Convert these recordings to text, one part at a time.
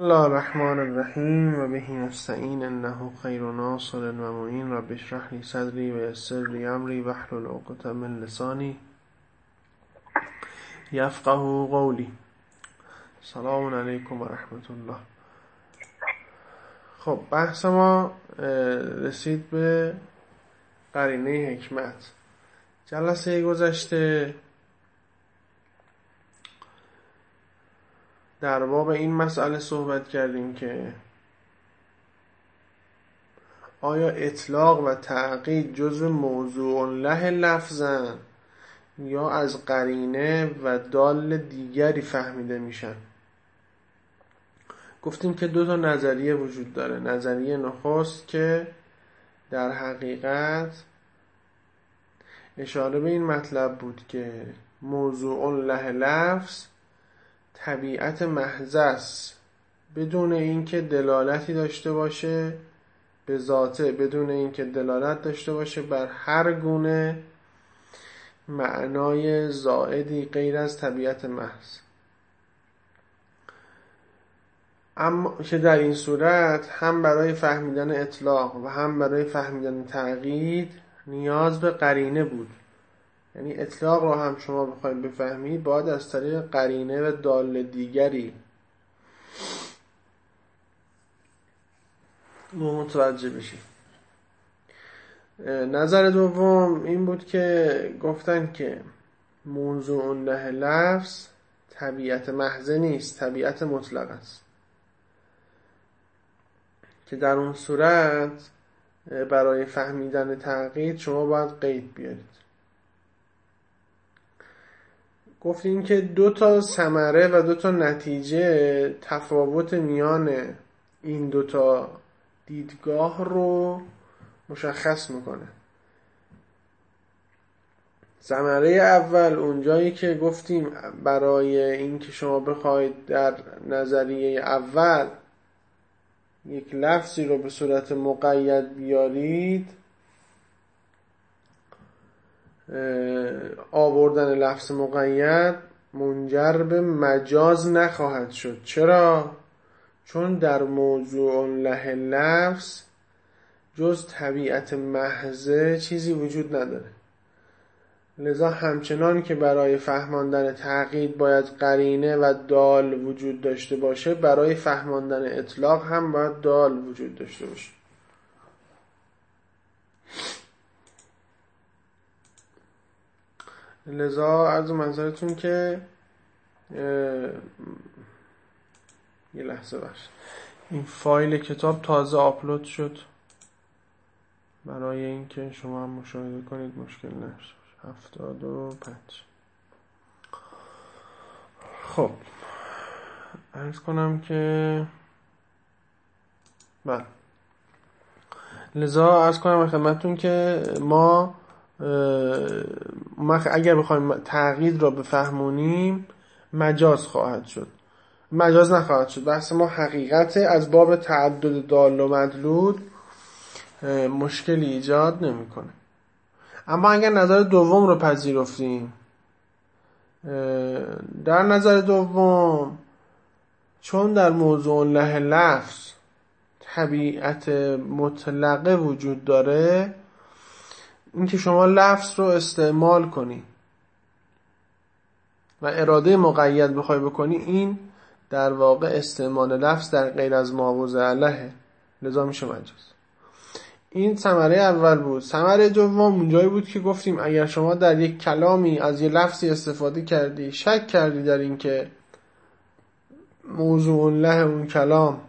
الله الرحمن الرحیم و به نستعین انه خیر ناصر و معین. رب اشرح لی صدری و یسر لی امری واحلل عقدة من لسانی یفقهوا قولی. سلام علیکم و رحمت الله. خب بحث ما رسید به قرینه حکمت. جلسه گذشته در باب این مسئله صحبت کردیم که آیا اطلاق و تعقید جزو موضوع له لفظن یا از قرینه و دال دیگری فهمیده میشن. گفتیم که دو تا نظریه وجود داره. نظریه نخست که در حقیقت اشاره به این مطلب بود که موضوع له لفظ طبیعت محض است، بدون اینکه دلالتی داشته باشه به ذاته، بدون اینکه دلالت داشته باشه بر هر گونه معنای زائدی غیر از طبیعت محض. اما که در این صورت هم برای فهمیدن اطلاق و هم برای فهمیدن تعقید نیاز به قرینه بود. یعنی اطلاق رو هم شما بخواید بفهمید باید از طریق قرینه و دال دیگری متوجه بشید. نظر دوم این بود که گفتن که موضوع له لفظ طبیعت محض نیست، طبیعت مطلق است، که در اون صورت برای فهمیدن تعقید شما باید قید بیارید. گفتیم که دو تا ثمره و دو تا نتیجه تفاوت میان این دو تا دیدگاه رو مشخص میکنه. ثمره اول اونجایی که گفتیم برای این که شما بخواید در نظریه اول یک لفظی رو به صورت مقید بیارید، آوردن لفظ مقید منجر به مجاز نخواهد شد. چرا؟ چون در موضوع له لفظ جز طبیعت محض چیزی وجود نداره. لذا همچنان که برای فهماندن تعقید باید قرینه و دال وجود داشته باشه، برای فهماندن اطلاق هم باید دال وجود داشته باشه. لذا عرض منظرتون که یه لحظه باش، این فایل کتاب تازه آپلود شد برای اینکه شما هم مشاهده کنید مشکل نشه. 75. خب عرض کنم که بله، لذا عرض کنم خدمتتون که ما اگر بخوایم تعقید را بفهمونیم مجاز خواهد شد، مجاز نخواهد شد. بحث ما حقیقت از باب تعدد دال و مدلول مشکلی ایجاد نمیکنه. اما اگر نظر دوم رو پذیرفتیم، در نظر دوم چون در موضوع له لفظ طبیعت مطلقه وجود داره، اینکه شما لفظ رو استعمال کنی و اراده مقید بخوای بکنی، این در واقع استعمال لفظ در غیر از ما علیه، لذا میشه مجاز. این ثمره اول بود. ثمره دوم اونجایی بود که گفتیم اگر شما در یک کلامی از یه لفظی استفاده کردی، شک کردی در این که موضوع له اون کلام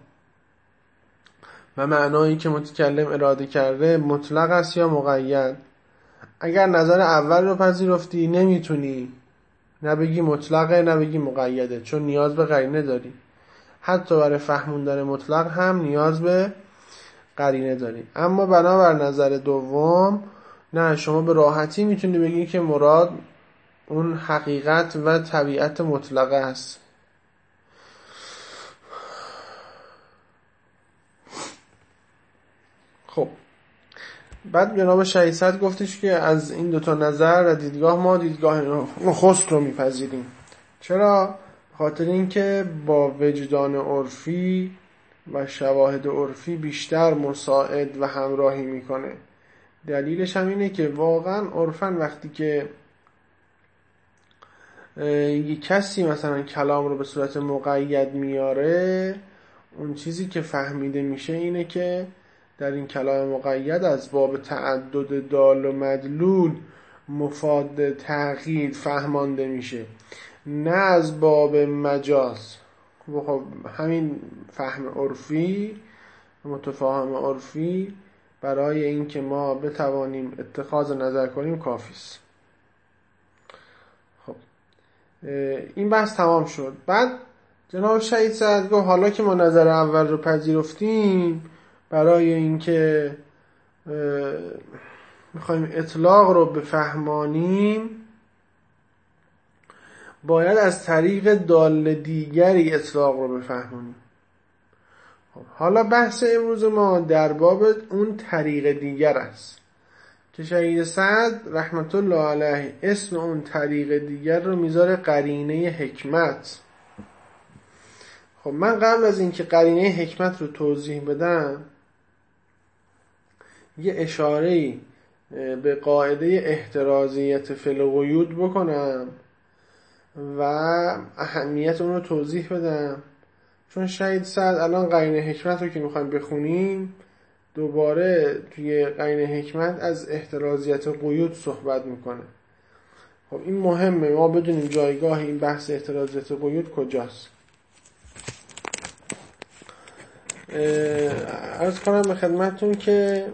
و معنایی که متکلم اراده کرده مطلق است یا مقید، اگر نظر اول رو پذیرفتی نمیتونی نه بگی مطلقه نه بگی مقیده، چون نیاز به قرینه داری. حتی برای فهموندن مطلق هم نیاز به قرینه داری. اما بنابر نظر دوم نه، شما به راحتی میتونی بگی که مراد اون حقیقت و طبیعت مطلقه است. خب بعد جناب شهید صدر گفتش که از این دوتا نظر و دیدگاه ما دیدگاه نخست رو میپذیریم. چرا؟ خاطر اینکه با وجدان عرفی و شواهد عرفی بیشتر مساعد و همراهی میکنه. دلیلش هم اینه که واقعا عرفاً وقتی که یه کسی مثلا کلام رو به صورت مقید میاره، اون چیزی که فهمیده میشه اینه که در این کلام مقید از باب تعدد دال و مدلول مفاد تغییر فهمانده میشه، نه از باب مجاز. خب همین فهم عرفی، متفاهم عرفی برای اینکه ما بتوانیم اتخاذ نظر کنیم کافی است. خب این بحث تمام شد. بعد جناب شهید سعد گفت حالا که ما نظر اول رو پذیرفتیم، برای اینکه میخوایم اطلاق رو بفهمانیم باید از طریق دال دیگری اطلاق رو بفهمانیم. حالا بحث امروز ما در باب اون طریق دیگر است که شهید سعد رحمت الله علیه اسم اون طریق دیگر رو میذاره قرینه حکمت. خب من قبل از اینکه قرینه حکمت رو توضیح بدم یه اشاره‌ای به قاعده احترازیت فی القیود بکنم و اهمیت اون رو توضیح بدم، چون شهید سعد الان قرینه حکمت رو که میخوایم بخونیم دوباره توی قرینه حکمت از احترازیت قیود صحبت میکنه. خب این مهمه ما بدونیم جایگاه این بحث احترازیت قیود کجاست. عرض کنم به خدمتتون که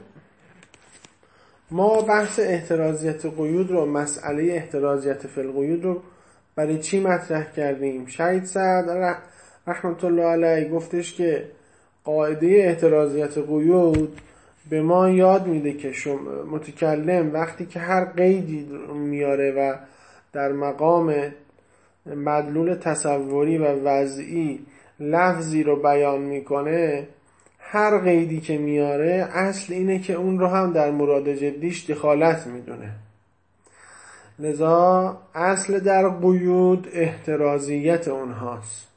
ما بحث احترازیت قیود رو، مسئله احترازیت فی القیود رو برای چی مطرح کردیم؟ شهید سعد رحمت الله علیه گفتش که قاعده احترازیت قیود به ما یاد میده که متکلم وقتی که هر قیدی میاره و در مقام مدلول تصوری و وضعی لفظی رو بیان میکنه، هر قیدی که میاره اصل اینه که اون رو هم در مراد جدیش دخالت میدونه. لذا اصل در قیود احترازیت اونهاست.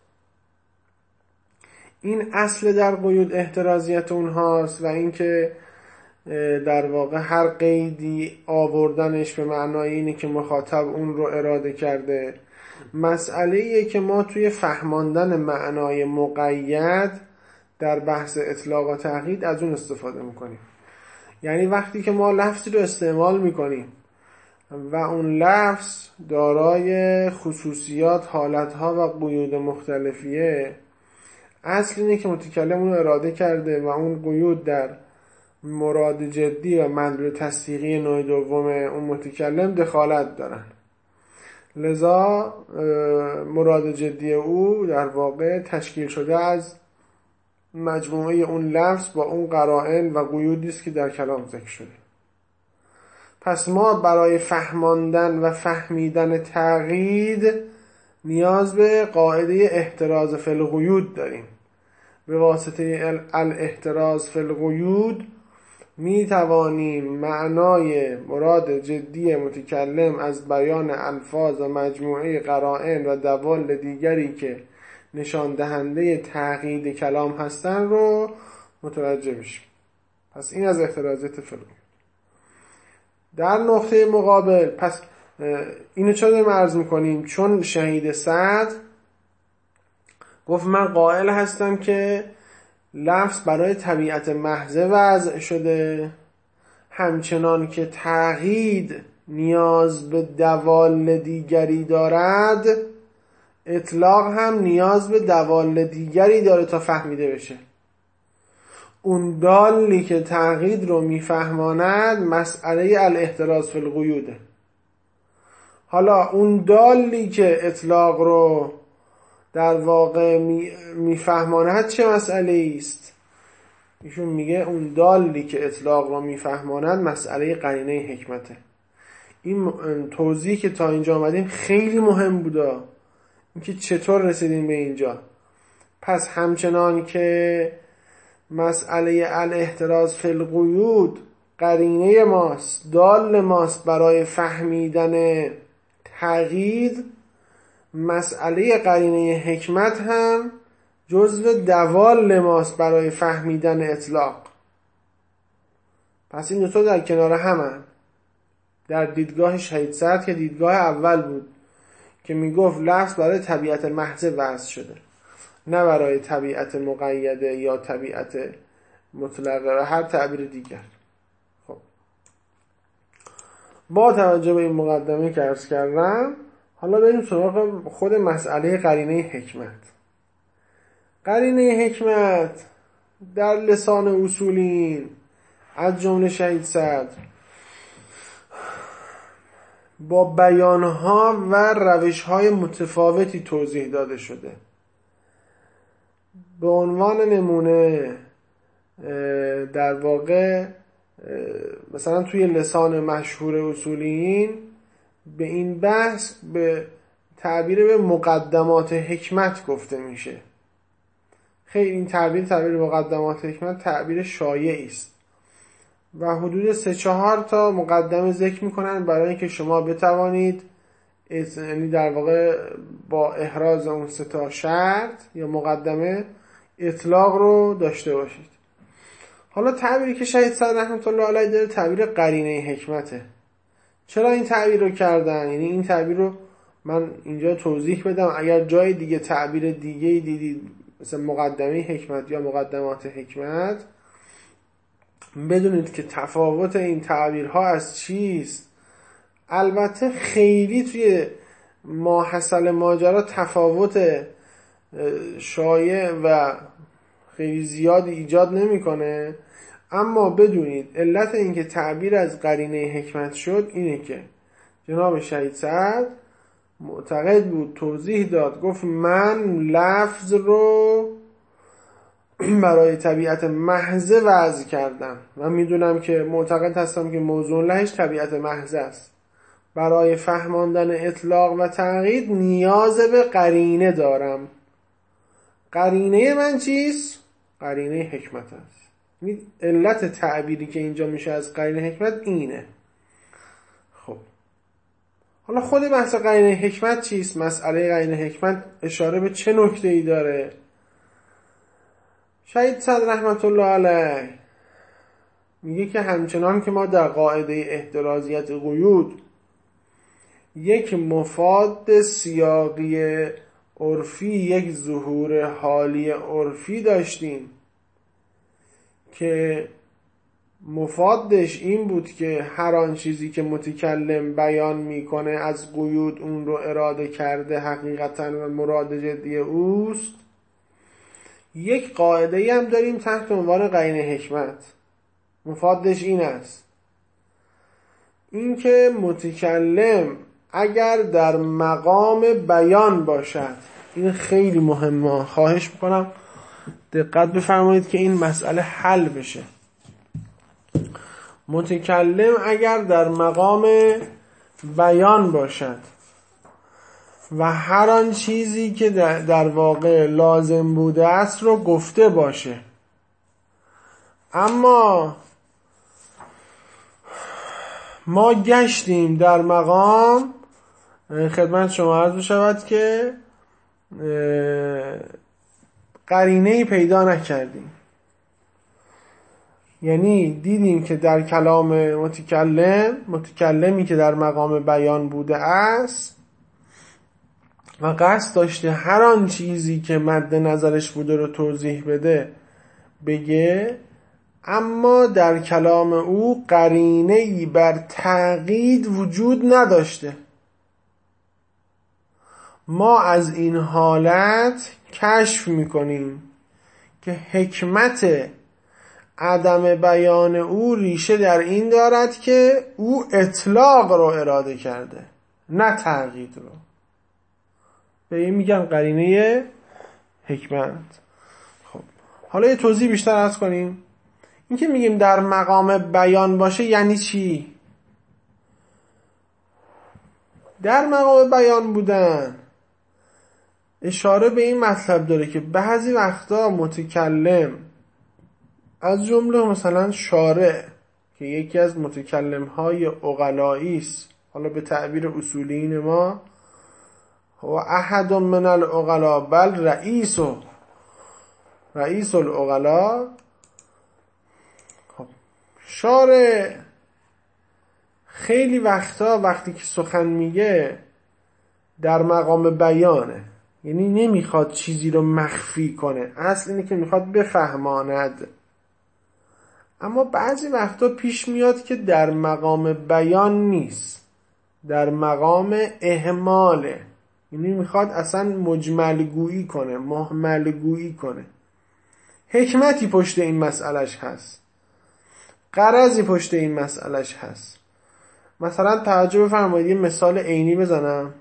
این اصل در قیود احترازیت اونهاست و اینکه در واقع هر قیدی آوردنش به معنای اینه که مخاطب اون رو اراده کرده. مسئله ایه که ما توی فهماندن معنای مقید در بحث اطلاق و تقیید از اون استفاده میکنیم. یعنی وقتی که ما لفظی رو استعمال میکنیم و اون لفظ دارای خصوصیات، حالتها و قیود مختلفیه، اصل اینه که متکلم اون اراده کرده و اون قیود در مراد جدی و مدلول تصدیقی نوع دوم اون متکلم دخالت دارن. لذا مراد جدی او در واقع تشکیل شده از مجموعه اون لفظ با اون قرائن و قیودی است که در کلام ذکر شده. پس ما برای فهماندن و فهمیدن تقیید نیاز به قاعده احتراز فی القیود داریم. به واسطه الاحتراز فی القیود می توانیم معنای مراد جدی متکلم از بیان الفاظ و مجموعه قرائن و دوال دیگری که نشان دهنده تقیید کلام هستن رو متوجه بشیم. پس این از احترازیت فی القیود. در نقطه مقابل پس اینو چرا داریم عرض میکنیم؟ چون شهید سعد گفت من قائل هستم که لفظ برای طبیعت محضه وضع شده، همچنان که تقیید نیاز به دوال دیگری دارد، اطلاق هم نیاز به دوال دیگری داره تا فهمیده بشه. اون دالی که تقیید رو میفهماند مسئله الاحتراز فی القیوده. حالا اون دالی که اطلاق رو در واقع میفهماند چه مسئله است؟ ایشون میگه اون دالی که اطلاق رو میفهماند مسئله قرینه حکمته. این توضیحی که تا اینجا آمدیم خیلی مهم بوده، اینکه چطور رسیدیم به اینجا. پس همچنان که مسئله الاحتراز فی القیود قرینه ماست، دال ماست برای فهمیدن تقیید، مسئله قرینه حکمت هم جزو دوال ماست برای فهمیدن اطلاق. پس این دوتا در کنار همن. در دیدگاه شهید صدر که دیدگاه اول بود که میگفت لفظ برای طبیعت محض وضع شده، نه برای طبیعت مقیده یا طبیعت مطلقه و هر تعبیر دیگر. خب با توجه به این مقدمه که عرض کردم، حالا بریم سراغ خود مسئله قرینه حکمت. قرینه حکمت در لسان اصولین از جمله شهید صدر با بیانها و روشهای متفاوتی توضیح داده شده. به عنوان نمونه در واقع مثلا توی لسان مشهور اصولین به این بحث به تعبیر به مقدمات حکمت گفته میشه. خیلی این تعبیر مقدمات حکمت تعبیر شایعی است و حدود 3-4 تا مقدمه ذکر میکنن برای اینکه شما بتوانید، یعنی در واقع با احراز اون 3 تا شرط یا مقدمه، اطلاق رو داشته باشید. حالا تعبیری که شهید صدر رحمت الله علیه داره تعبیر قرینه حکمته. چرا این تعبیر رو کردن؟ یعنی این تعبیر رو من اینجا توضیح بدم، اگر جای دیگه تعبیر دیگه دیدید مثل مقدمه حکمت یا مقدمات حکمت، بدونید که تفاوت این تعبیرها از چیست. البته خیلی توی ماحصل ماجرا تفاوت شایع و خیلی زیادی ایجاد نمیکنه، اما بدونید علت اینکه تعبیر از قرینه حکمت شد اینه که جناب شهید صدر معتقد بود، توضیح داد، گفت من لفظ رو برای طبیعت محض وضع کردم. من میدونم که معتقد هستم که موضوع لهش طبیعت محض است. برای فهماندن اطلاق و تقیید نیاز به قرینه دارم. قرینه من چیست؟ قرینه حکمت است. علت تعبیری که اینجا میشه از قرینه حکمت اینه. خب حالا خود بحث قرینه حکمت چیست؟ مسئله قرینه حکمت اشاره به چه نکته‌ای داره؟ شهید صدر رحمت الله علیه میگه که همچنان که ما در قاعده احترازیت قیود یک مفاد سیاقی عرفی، یک ظهور حالی عرفی داشتیم که مفادش این بود که هر آن چیزی که متکلم بیان میکنه از قیود اون رو اراده کرده حقیقتا و مراد جدی اوست، یک قاعده هم داریم تحت عنوان قرینه حکمت. مفادش این است، این که متکلم اگر در مقام بیان باشد، این خیلی مهمه، خواهش میکنم دقت بفرمایید که این مسئله حل بشه. متکلم اگر در مقام بیان باشد و هر آن چیزی که در واقع لازم بوده است رو گفته باشه، اما ما گشتیم در مقام، خدمت شما عرض شود که قرینه‌ای پیدا نکردیم. یعنی دیدیم که در کلام متکلمی که در مقام بیان بوده است و قصد داشته هر آن چیزی که مد نظرش بوده رو توضیح بده بگه، اما در کلام او قرینه‌ای بر تأکید وجود نداشته. ما از این حالت کشف میکنیم که حکمت عدم بیان او ریشه در این دارد که او اطلاق رو اراده کرده، نه تأکید رو. به این میگن قرینه حکمت. خب حالا یه توضیح بیشتر عرض کنیم. این که میگیم در مقام بیان باشه یعنی چی؟ در مقام بیان بودن اشاره به این مطلب داره که بعضی وقتا متکلم، از جمله مثلا شارع که یکی از متکلم‌های عقلایی است، حالا به تعبیر اصولین ما و احد من العقلا بل رئیس العقلا. شارع خیلی وقتا وقتی که سخن میگه در مقام بیانه، یعنی نمیخواد چیزی رو مخفی کنه، اصل اینه که میخواد بفهماند. اما بعضی وقتا پیش میاد که در مقام بیان نیست، در مقام اهماله، یعنی میخواد اصلا مجمل گویی کنه، مهمل گویی کنه. حکمتی پشت این مسئلهش هست، غرضی پشت این مسئلهش هست. مثلا توجه بفرمایید یه مثال عینی بزنم.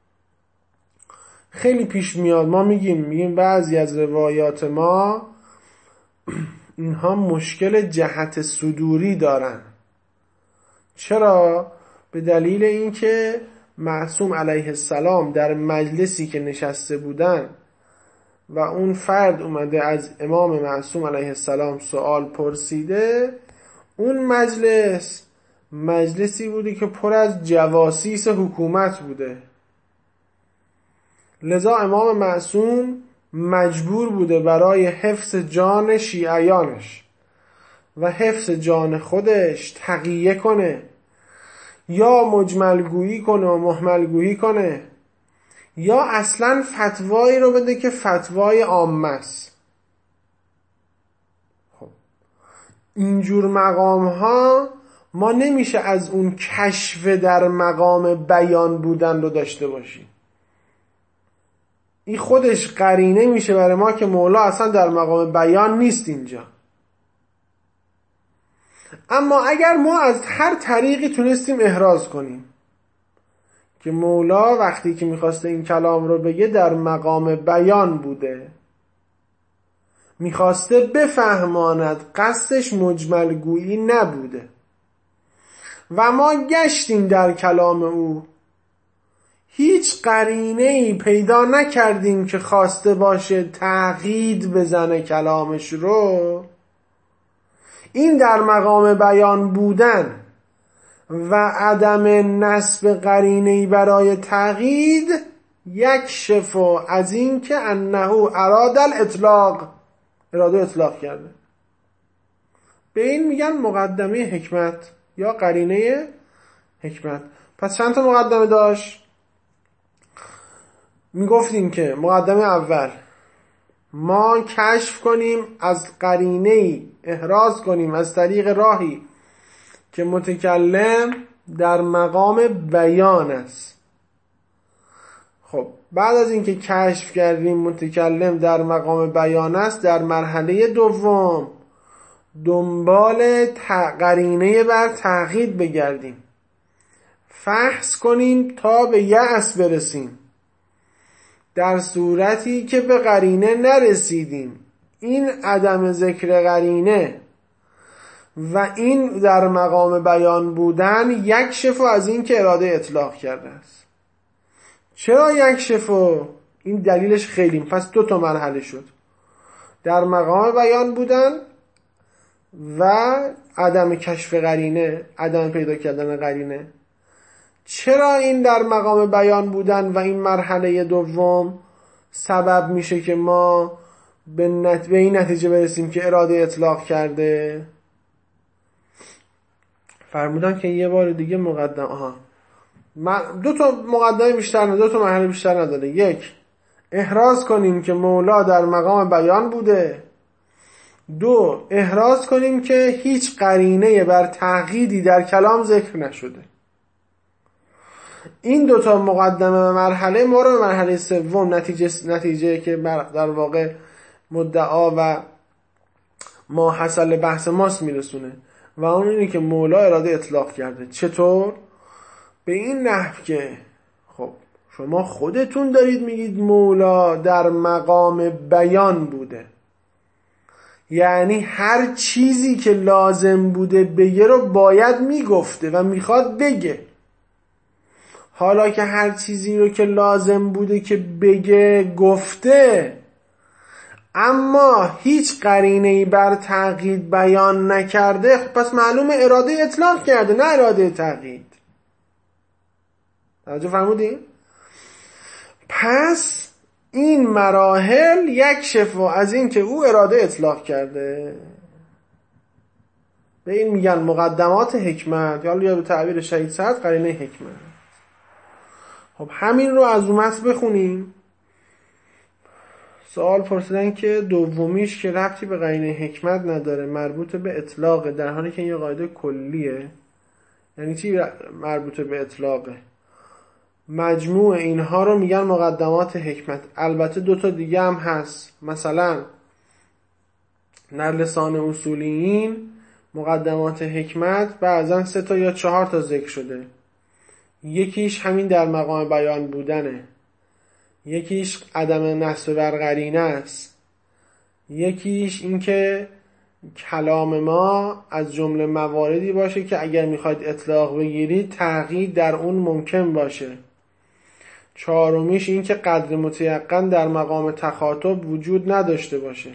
خیلی پیش میاد ما میگیم بعضی از روایات ما اینها مشکل جهت صدوری دارن. چرا؟ به دلیل اینکه معصوم علیه السلام در مجلسی که نشسته بودن و اون فرد اومده از امام معصوم علیه السلام سوال پرسیده، اون مجلسی بوده که پر از جواسیس حکومت بوده، لذا امام معصوم مجبور بوده برای حفظ جان شیعیانش و حفظ جان خودش تقیه کنه، یا مجمل گویی کنه و مهمل گویی کنه، یا اصلا فتوایی رو بده که فتوای عامه است. خب اینجور مقام ها ما نمیشه از اون کشف در مقام بیان بودن رو داشته باشیم. این خودش قرینه میشه برای ما که مولا اصلا در مقام بیان نیست اینجا. اما اگر ما از هر طریقی تونستیم احراز کنیم که مولا وقتی که میخواسته این کلام رو بگه در مقام بیان بوده، میخواسته بفهماند، قصدش مجمل گویی نبوده، و ما گشتیم در کلام او، هیچ قرینه‌ای پیدا نکردیم که خواسته باشه تعقید بزنه کلامش رو، این در مقام بیان بودن و عدم نصب قرینه‌ای برای تعقید یکشف از این که انه اراد الاطلاق، اراده اطلاق کرده. به این میگن مقدمه حکمت یا قرینه حکمت. پس چند تا مقدمه داشت؟ میگفتیم که مقدمه اول ما کشف کنیم، از قرینه‌ای احراز کنیم از طریق راهی که متکلم در مقام بیان است. خب بعد از اینکه کشف کردیم متکلم در مقام بیان است، در مرحله دوم دنبال قرینه بر تعقید بگردیم، فحص کنیم تا به یأس برسیم. در صورتی که به قرینه نرسیدیم، این عدم ذکر قرینه و این در مقام بیان بودن یکشف از این که اراده اطلاق کرده است. چرا یکشف؟ این دلیلش خیلی، پس دو تا مرحله شد، در مقام بیان بودن و عدم کشف قرینه، عدم پیدا کردن قرینه. چرا این در مقام بیان بودن و این مرحله دوم سبب میشه که ما به این نتیجه برسیم که اراده اطلاق کرده؟ فرمودن که یه بار دیگه دو تا مقدمه بیشتر نه، دو تا مرحله بیشتر نداره. یک، احراز کنیم که مولا در مقام بیان بوده. دو، احراز کنیم که هیچ قرینه بر تعقیدی در کلام ذکر نشده. این دوتا مقدمه مرحله ما رو به مرحله سوم، نتیجه که در واقع مدعا و ما حاصل بحث ماست میرسونه، و اون اینه که مولا اراده اطلاق کرده. چطور؟ به این نحو که خب شما خودتون دارید میگید مولا در مقام بیان بوده، یعنی هر چیزی که لازم بوده بگه رو باید میگفته و میخواد بگه. حالا که هر چیزی رو که لازم بوده که بگه گفته، اما هیچ قرینه‌ای بر تعقید بیان نکرده، پس معلومه اراده اطلاق کرده، نه اراده تعقید. توجه فرمودین؟ پس این مراحل یک شفا از این که او اراده اطلاق کرده. به این میگن مقدمات حکمت، یا به تعبیر شهید سعد قرینه حکمت. خب همین رو از اومت بخونیم. سوال پرسیدن که دومیش که ربطی به قرینه حکمت نداره، مربوط به اطلاقه، در حالی که این یه قاعده کلیه. یعنی چی مربوط به اطلاقه؟ مجموع اینها رو میگن مقدمات حکمت. البته 2 تا دیگه هم هست، مثلا در لسان اصولیین مقدمات حکمت بعضا 3 تا یا 4 تا ذکر شده. یکیش همین در مقام بیان بودنه، یکیش عدم نصب بر قرینه است، یکیش این که کلام ما از جمله مواردی باشه که اگر میخواید اطلاق بگیرید تغییر در اون ممکن باشه. 4میش این که قدر متیقن در مقام تخاطب وجود نداشته باشه.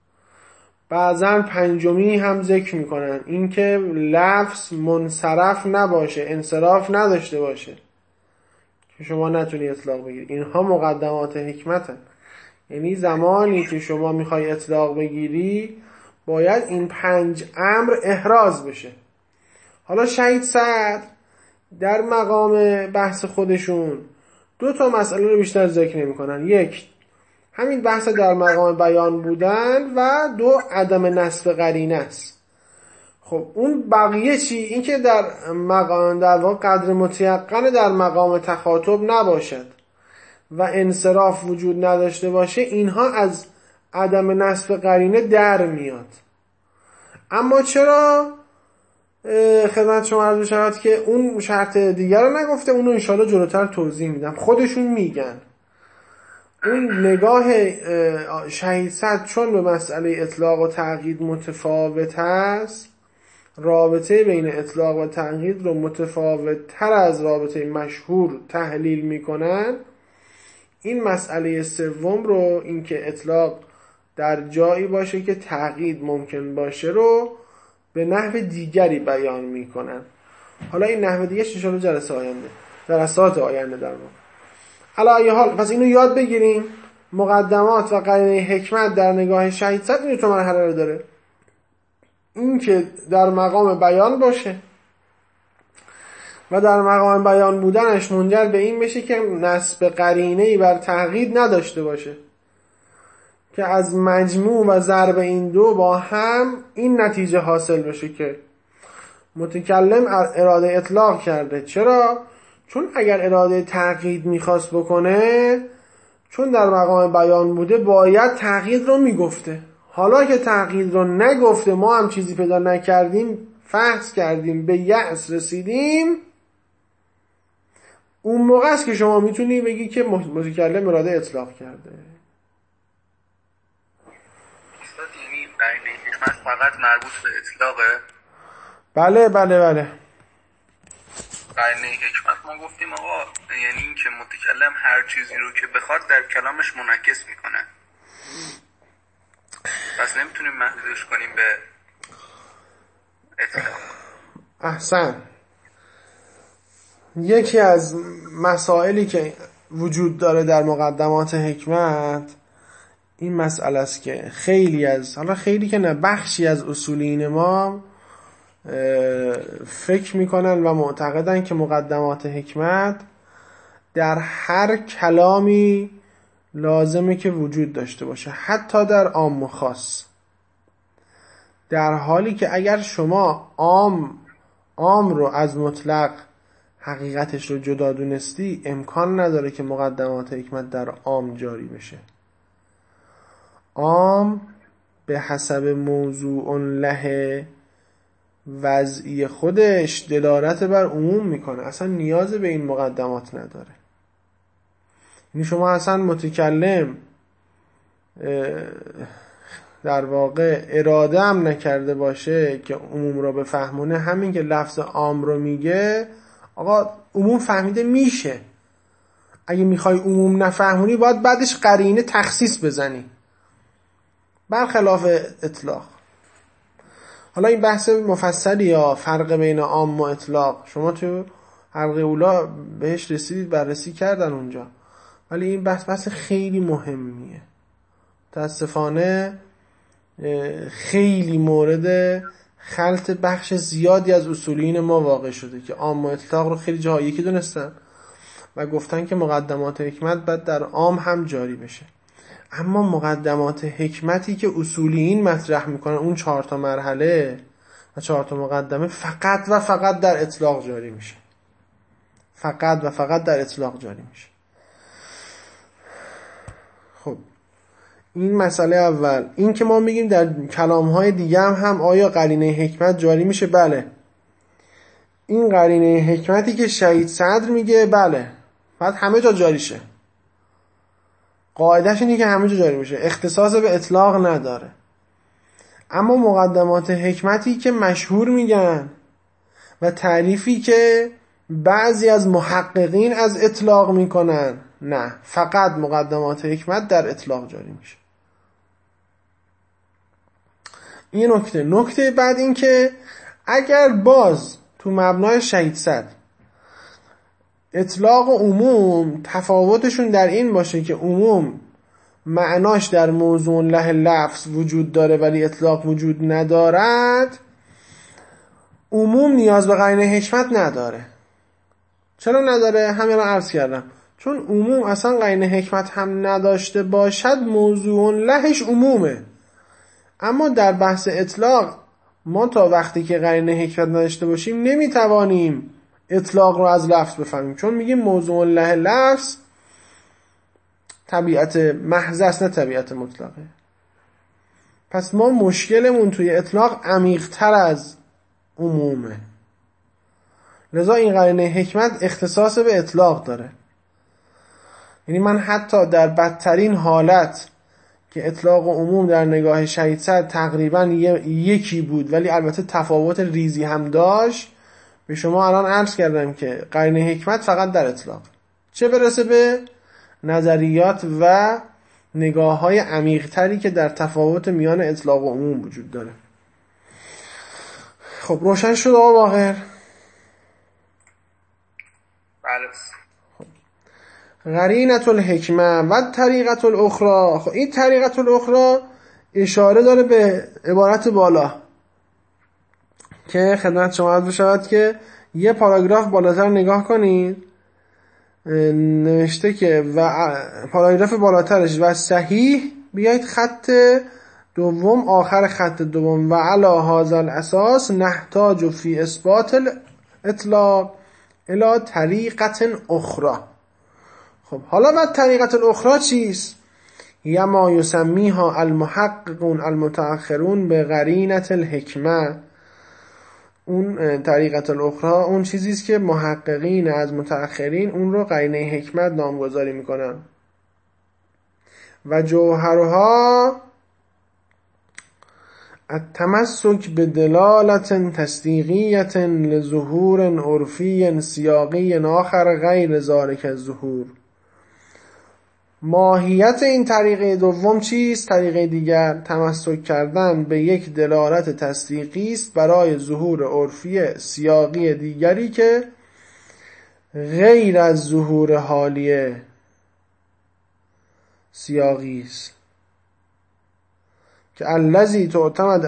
بعضن 5می هم ذکر میکنن، این که لفظ منصرف نباشه، انصراف نداشته باشه که شما نتونی اطلاق بگیری. اینها مقدمات حکمتن. یعنی زمانی که شما میخوای اطلاق بگیری باید این 5 امر احراز بشه. حالا شهید سعد در مقام بحث خودشون 2 تا مسئله رو بیشتر ذکر نمی کنن. 1 همین بحث در مقام بیان بودن و 2 عدم نصب قرینه است. خب اون بقیه چی؟ این که در مقام در واقع قدر متیقن در مقام تخاطب نباشد و انصراف وجود نداشته باشه، اینها از عدم نصب قرینه در میاد. اما چرا خدمت شما عرض شود که اون شرط دیگر رو نگفته؟ اونو انشاءالله جلوتر توضیح میدم. خودشون میگن اون نگاه شهید سعد چون به مسئله اطلاق و تعقید متفاوت هست، رابطه بین اطلاق و تعقید رو متفاوت تر از رابطه مشهور تحلیل میکنن. این مسئله سوم رو، این که اطلاق در جایی باشه که تعقید ممکن باشه، رو به نحو دیگری بیان میکنن. حالا این نحو دیگه انشاءالله جلسات آینده در واقع. علی ای حال پس اینو یاد بگیریم. مقدمات و قرینه حکمت در نگاه شهید سعد این 2 مرحله رو داره. این که در مقام بیان باشه و در مقام بیان بودنش منجر به این بشه که نصب قرینه‌ای بر تعقید نداشته باشه، که از مجموع و ضرب این 2 با هم این نتیجه حاصل بشه که متکلم اراده اطلاق کرده. چرا؟ چون اگر اراده تعقید میخواست بکنه، چون در مقام بیان بوده، باید تعقید رو میگفته. حالا که تعقید رو نگفته، ما هم چیزی پیدا نکردیم، فحص کردیم، به یأس رسیدیم، اون موقع است که شما میتونی بگی که متکلم اراده اطلاق کرده. یعنی قرینه حکمت فقط مربوط به اطلاقه؟ بله. قرینه حکمت ما گفتیم آقا یعنی این که متکلم هر چیزی رو که بخواد در کلامش منعکس میکنه، پس نمیتونیم محدودش کنیم به اطلاق. احسن. یکی از مسائلی که وجود داره در مقدمات حکمت این مسئله است که خیلی که نه، بخشی از اصولین ما فکر میکنن و معتقدن که مقدمات حکمت در هر کلامی لازمه که وجود داشته باشه، حتی در عام و خاص. در حالی که اگر شما عام رو از مطلق حقیقتش رو جدا دونستی، امکان نداره که مقدمات حکمت در عام جاری بشه. عام به حسب موضوع له وضعی خودش دلالت بر عموم میکنه، اصلا نیاز به این مقدمات نداره. یعنی شما اصلا متکلم در واقع اراده هم نکرده باشه که عموم رو بفهمونه، همین که لفظ عام رو میگه، آقا عموم فهمیده میشه. اگه میخوای عموم نفهمونی باید بعدش قرینه تخصیص بزنی، برخلاف اطلاق. حالا این بحث مفصلی یا فرق بین عام و اطلاق، شما تو حلقه اولا بهش رسیدید، بررسی کردن اونجا. ولی این بحث خیلی مهمیه. متاسفانه خیلی مورد خلط بخش زیادی از اصولین ما واقع شده که عام و اطلاق رو خیلی جاها یکی دونستن و گفتن که مقدمات حکمت باید در عام هم جاری بشه. اما مقدمات حکمتی که اصولیین مطرح میکنن، اون 4 مرحله و 4 مقدمه، فقط و فقط در اطلاق جاری میشه. فقط و فقط در اطلاق جاری میشه. خب این مسئله اول. این که ما میگیم در کلام‌های دیگه هم آیا قرینه حکمت جاری میشه؟ بله. این قرینه حکمتی که شهید صدر میگه بله، باید همه جا جاری شه. قاعدهش اینه که همه جا جاری میشه، اختصاص به اطلاق نداره. اما مقدمات حکمتی که مشهور میگن و تعریفی که بعضی از محققین از اطلاق میکنن، نه، فقط مقدمات حکمت در اطلاق جاری میشه. این نکته بعد این که اگر باز تو مبنای شهید صدر اطلاق و عموم تفاوتشون در این باشه که عموم معناش در موضوع له لفظ وجود داره ولی اطلاق وجود ندارد، عموم نیاز به قرینه حکمت نداره. چرا نداره؟ همین رو عرض کردم. چون عموم اصلا قرینه حکمت هم نداشته باشد موضوع لهش عمومه. اما در بحث اطلاق ما تا وقتی که قرینه حکمت نداشته باشیم نمیتوانیم اطلاق رو از لفظ بفهمیم، چون میگیم موضوع له لفظ طبیعت محض است نه طبیعت مطلقه. پس ما مشکلمون توی اطلاق عمیق‌تر از عمومه. لذا این قرینه حکمت اختصاص به اطلاق داره. یعنی من حتی در بدترین حالت که اطلاق و عموم در نگاه شهید صدر تقریبا یکی بود ولی البته تفاوت ریزی هم داشت، به شما الان عرض کردم که قرینه حکمت فقط در اطلاق، چه برسه به نظریات و نگاه های عمیق تری که در تفاوت میان اطلاق و عموم وجود داره. خب روشن شد آقا باقر؟ بله. قرینة الحکمه و طریقة الاخرى. خب این طریقة الاخرى اشاره داره به عبارت بالا که خدمت شما عرض شود که یه پاراگراف بالاتر نگاه کنید، نوشته که و پاراگراف بالاترش و صحیح بیایید خط دوم آخر خط دوم و علی هذا الاساس نحتاج فی اثبات الاطلاق الی طریقة اخرى. خب حالا بعد طریقة الاخرى چیست؟ یا ما یسمیها المحققون المتأخرون به قرینة الحکمه. اون طریقة الاخرى اون چیزیست که محققین از متأخرین اون رو قرینه حکمت نامگذاری میکنن. و جوهرها التمسک به دلالت تصدیقیت لظهور عرفی سیاقی آخر غیر ذالک الظهور. ماهیت این طریقه دوم چیست؟ طریقه دیگر تمسک کردن به یک دلالت تصدیقی است برای ظهور عرفی سیاقی دیگری که غیر از ظهور حالی سیاقی است که الذی تعتمد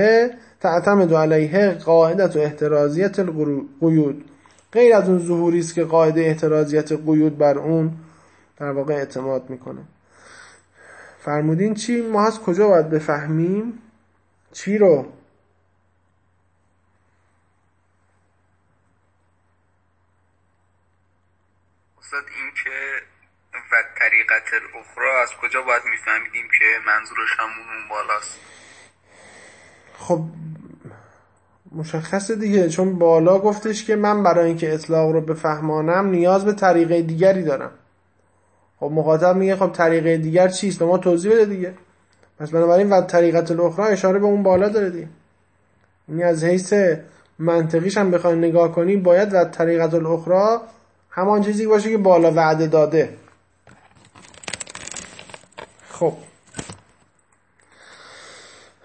علیه قاعدة احترازیت القیود. غیر از اون ظهوری است که قاعده احترازیت قیود بر اون در واقع اعتماد میکنه. فرمودین چی؟ ما از کجا باید بفهمیم؟ چی رو؟ استاد این که و طریقت الاخرى از کجا باید میفهمیدیم که منظورش همون اون بالاست؟ خب مشخصه دیگه، چون بالا گفتش که من برای اینکه اطلاق رو بفهمانم نیاز به طریقه دیگری دارم. خب مخاطب میگه خب طریقه دیگر چیست؟ به ما توضیح بده دیگه. پس بنابراین و طریقت الاخرى اشاره به اون بالا داره دیگه. یعنی از حیث منطقیش هم بخوای نگاه کنی باید و طریقت الاخرى همان چیزی باشه که بالا وعده داده. خب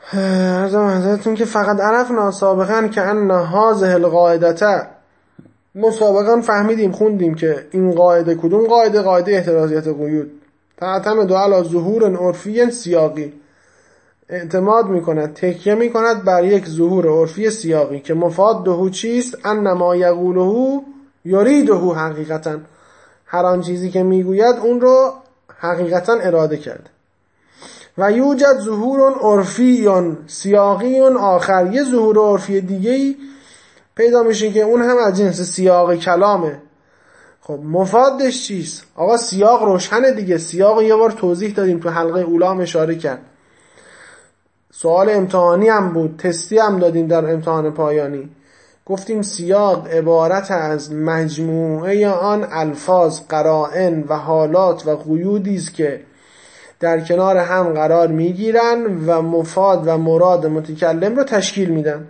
عرضم حضرتون که فقط عرفنا سابقا که ان هذه القاعدة مسابقا فهمیدیم خوندیم که این قاعده کدوم قاعده احترازیت قیود تعتمد علی ظهور عرفی سیاقی، اعتماد میکند، تکیه میکند بر یک ظهور عرفی سیاقی که مفاده چیست؟ انما یقوله یریده حقیقتا، هر آن چیزی که میگوید اون رو حقیقتا اراده کرده. و یوجد ظهور عرفی سیاقی آخر، یه ظهور عرفی دیگه‌ای پیدا میشه که اون هم از جنس سیاق کلامه. خب مفادش چیست؟ آقا سیاق روشنه دیگه، سیاق یه بار توضیح دادیم تو حلقه اولی هم اشاره کرد، سوال امتحانی هم بود، تستی هم دادیم در امتحان پایانی. گفتیم سیاق عبارت از مجموعه آن الفاظ، قرائن و حالات و قیودی است که در کنار هم قرار میگیرن و مفاد و مراد متکلم رو تشکیل میدن.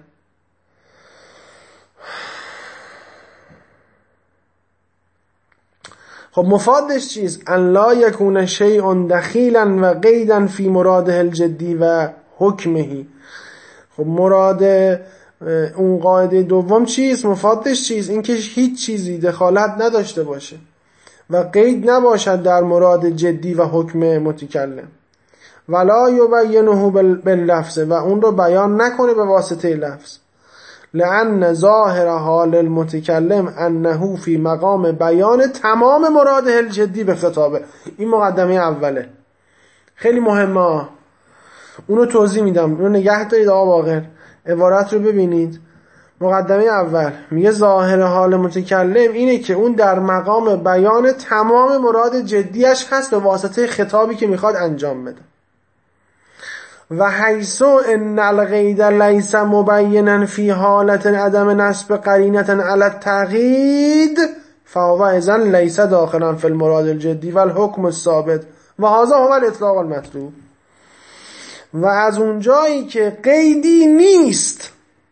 خب مفادش چیست؟ ان لا یکون شیء دخیلا و قیدا فی مراده الجدی و حکمه. خب مراد اون قاعده دوم چیست؟ مفادش چیست؟ اینکه هیچ چیزی دخالت نداشته باشه و قید نباشد در مراد جدی و حکم متکلم. ولا یبینه باللفظ، و اون رو بیان نکنه به واسطه لفظ. لأن ظاهر حال المتکلم انه فی مقام بیان تمام مراده الجدی به خطابه. این مقدمه اوله، خیلی مهمه، اونو توضیح میدم، اونو نگه دارید آقا باقر، عبارت رو ببینید. مقدمه اول میگه ظاهر حال متکلم اینه که اون در مقام بیان تمام مراد جدیش هست به واسطه خطابی که میخواد انجام بده. و حیث ان القید لیس مبینا فی حالت عدم نسب قرینه علی التقیید فهو اذن لیس داخلا فی المراد الجدی و الحکم الثابت و هذا هو الاطلاق المطلوب. و از اونجایی که قیدی نیست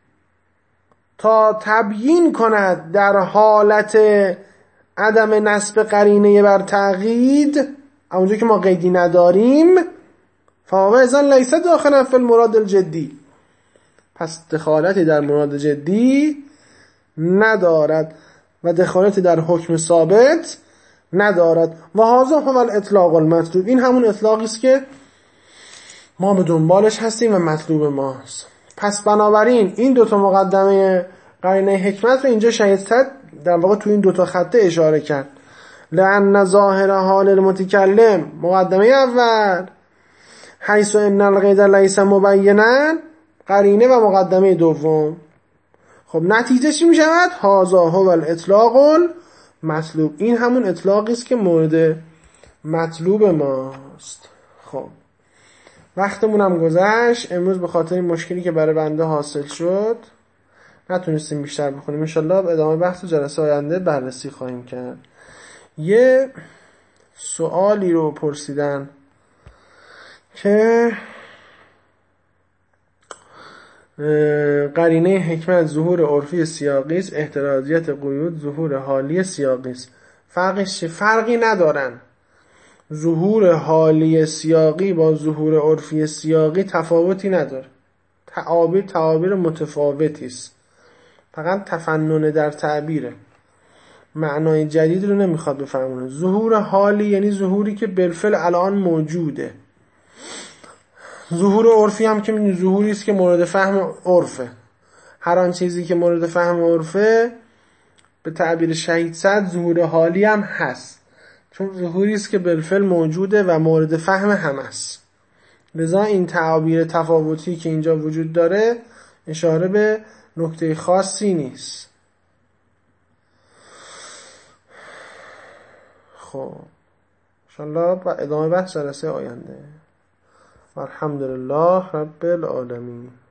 تا تبیین کند در حالت عدم نسب قرینه بر تقیید، اونجایی که ما قیدی نداریم، فهو اذن لیس داخلا فی المراد الجدی، پس دخالتی در مراد جدی ندارد و دخالتی در حکم ثابت ندارد. و هذا هو الاطلاق المطلوب، این همون اطلاقی است که ما به دنبالش هستیم و مطلوب ماست. پس بنابراین این دوتا مقدمه قرینه حکمت رو اینجا شهید صد در واقع تو این دوتا خطه اشاره کرد. لأن ظاهر حال المتکلم، مقدمه اول، حیث ان القید لیس مبینا، قرینه و مقدمه دوم. خب نتیجه چی می شود؟ هذا هو الاطلاق المطلوب، این همون اطلاقی است که مورد مطلوب ماست. خب وقتمون هم گذشت امروز، به خاطر این مشکلی که برای بنده حاصل شد نتونستیم بیشتر بخونیم. انشالله ادامه بحث جلسه آینده بررسی خواهیم کرد. یه سوالی رو پرسیدن که قرینه حکمت ظهور عرفی سیاقی است، احترازیت قیود ظهور حالی سیاقی است. فرقش چه؟ فرقی ندارن. ظهور حالی سیاقی با ظهور عرفی سیاقی تفاوتی نداره، تعابیر متفاوتی است، فقط تفنن در تعبیره، معنای جدید رو نمیخواد بفهمونه. ظهور حالی یعنی ظهوری که بالفعل الان موجوده. ظهور عرفی هم که میدونی ظهوری است که مورد فهم عرفه. هر آن چیزی که مورد فهم عرفه به تعبیر شهید صد ظهور حالی هم هست، چون ظهوری است که بالفعل موجوده و مورد فهم هم است. لذا این تعابیر تفاوتی که اینجا وجود داره اشاره به نکته خاصی نیست. خب انشالله با ادامه بحث جلسه آینده. الحمدلله رب العالمین.